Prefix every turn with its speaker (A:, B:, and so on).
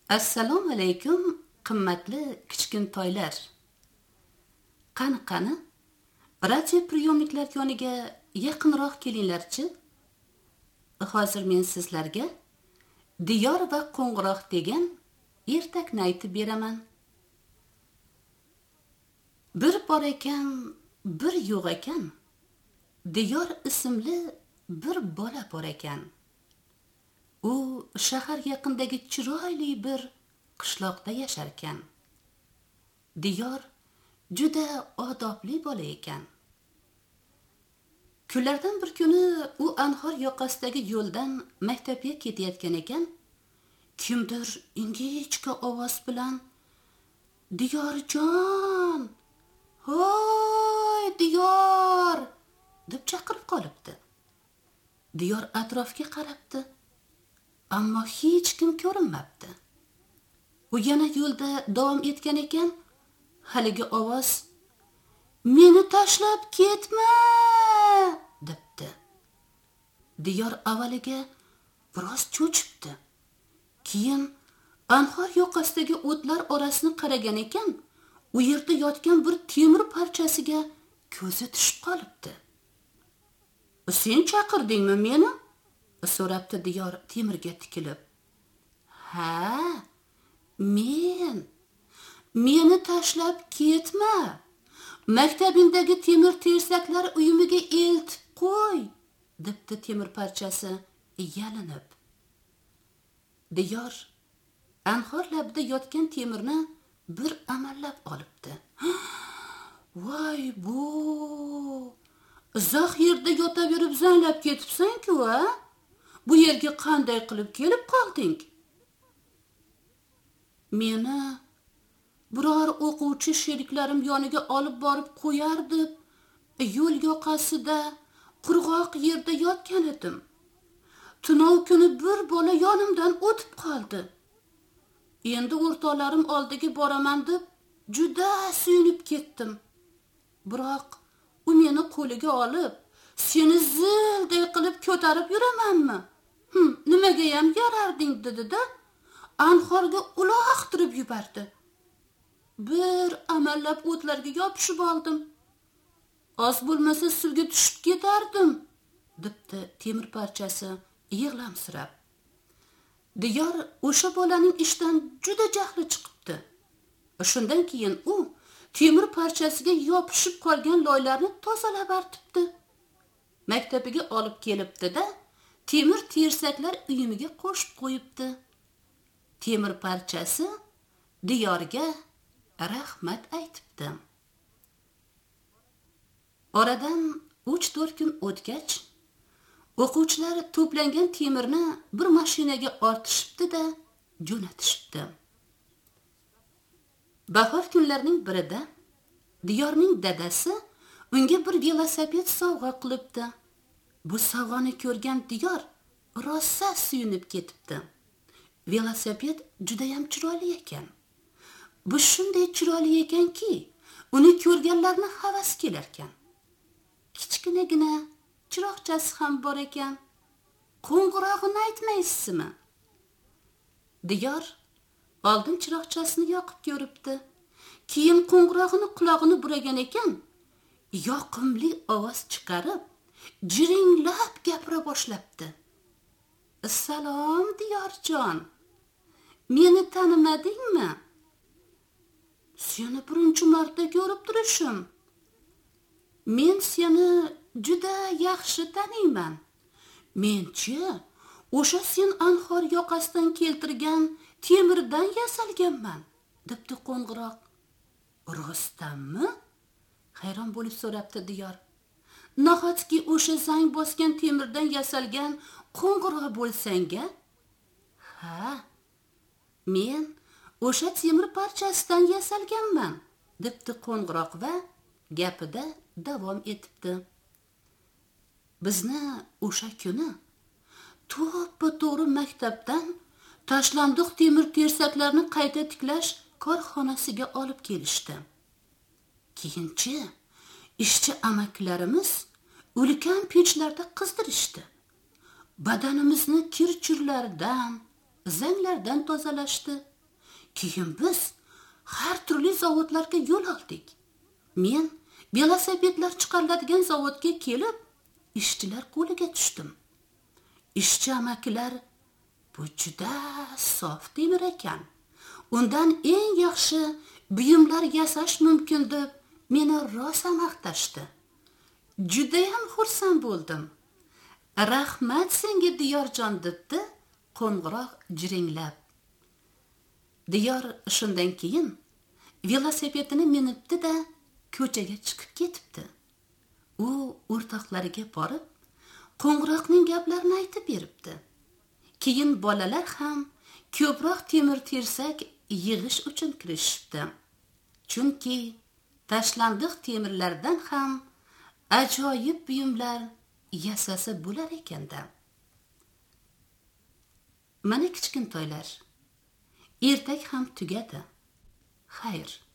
A: Assalomu alaykum, qimmatli kichkintoylar. Qani, radio priyomniklar yoniga yaqinroq kelinglarchi. Hozir men sizlarga Diyor va qo'ng'iroq degan ertakni aytib beraman. Bir bor ekan, bir yo'q ekan. Diyor ismli bir bola bor ekan. U shahar yaqindagi chiroyli bir qishloqda yashar ekan. Diyor juda odobli bola ekan. Kunlardan bir kuni u anhor yoqasidagi yo'ldan maktabga ketayotgan ekan. Kimdir ingichka ovoz bilan "Diyorjon! Hoy, Diyor!" deb chaqirib qolibdi. Diyor atrofga qarabdi. Ammo hech kim ko'rinmabdi. U yana yo'lda davom etgan ekan, haligi ovoz "Meni tashlab ketma!" debdi. Diyor avvaliga biroz cho'chibdi. Keyin anhor yoqasidagi o'tlar orasini qaragan ekan, u yerda yotgan bir temir parchasiga ko'zi tushib qolibdi. "Sen chaqirdingmi meni?" so'rabdi Diyor temirga tikilib. "Ha, meni tashlab ketma. Maktabingdagi temir tersaklar uyumiga eltib qo'y", debdi temir parchasi yalinib. Diyor anhor labida yotgan temirni bir amallab olibdi. "Voy bu! Uzoq yerda yotaverib zanglab ketibsan-ku, a? Bu yerga qanday qilib kelib qolding?" "Meni biror o'quvchi sheriklarim yoniga olib borib qo'yar deb yo'l yoqasida qurg'oq yerda yotgan edim. Tunov kuni bir bola yonimdan o'tib qoldi. Endi o'rtoqlarim oldiga boraman deb juda suyunib ketdim. Biroq u meni qo'liga olib, seni zilday qilib ko'tarib yuramanmi? Nimaga ham yararding" dedi-da, anhorga uloqtirib yubordi. Bir amallab o'tlarga yopishib oldim. "Oz bo'lmasa suvga tushib ketardim", debdi temir parchasi yig'lamsirab. Diyor o'sha bolaning ishdan juda jahli chiqibdi. Shundan keyin u temir parchasiga yopishib qolgan loylarni tozalab artibdi. Maktabiga olib kelibdi-da, temir tersaklar uyumiga qo'shib qo'yibdi. Temir parchasi Diyorga rahmat aytibdi. Oradan 3-4 kun o'tgach, o'quvchilar to'plangan temirni bir mashinaga ortishibdi-da, jo'natishibdi. Bahor kunlarining birida Diyorning dadasi unga bir velosiped sovg'a qilibdi. Bu sovg'ani ko'rgan Diyor rosa suyunib ketibdi. Velosiped juda ham chiroyli ekan. Bu shunday chiroyli ekanki, uni ko'rganlarni havas kelar ekan. Kichkinagina chiroqchasi ham bor ekan. Qo'ng'irog'ini aytmaysizmi? Diyor oldin chiroqchasini yoqib ko'ribdi. Keyin qo'ng'irog'ini quloqini buragan ekan, yoqimli ovoz chiqarib, jiringlab gapira boshlabdi. "Salom Diyorjon. Meni tanimadingmi? Seni birinchi marta ko'rib turishim. Men seni juda yaxshi taniyman. Men-chi, o'sha sen anhor yoqasidan keltirgan temirdan yasalganman", debdi qo'ng'iroq. "Rostdanmi?" hayron bo'lib so'rabdi Diyor. "Nahotki o'sha zang bosgan temirdan yasalgan qo'ng'iroq bo'lsang-a?" "Ha, men o'sha temir parchasidan yasalganman", debdi qo'ng'iroq va gapida davom etibdi. "Bizni o'sha kuni to'ppa-to'g'ri maktabdan tashlandiq temir tersaklarni qayta tiklash korxonasiga olib kelishdi. Keyinchi ishchi amakilarimiz ulkan pechlarda qizdirishdi. Badanimizni kir-chirlardan, zanglardan tozalashdi. Keyin biz har turli zavodlarga yo'l oldik. Men velosipedlar chiqariladigan zavodga kelib, ishchilar qo'liga tushdim. Ishchi amakilar bu juda sof temir ekan. Undan eng yaxshi buyumlar yasash mumkin deb meni rosa maqtashdi. Juda ham xursand bo'ldim. Rahmat senga Diyorjon debdi qo'ng'iroq jiringlab. Diyor shundan keyin velosipedini minibdi-da ko'chaga chiqib ketibdi. U o'rtoqlariga borib, qo'ng'iroqning gaplarini aytib beribdi. Keyin bolalar ham ko'proq temir tersak yig'ish uchun kirishibdi. Chunki tashlandiq temirlardan ham ajoyib buyumlar yasasa bo'lar ekanda. Mana kichkintoylar, ertak ham tugadi. Xayr.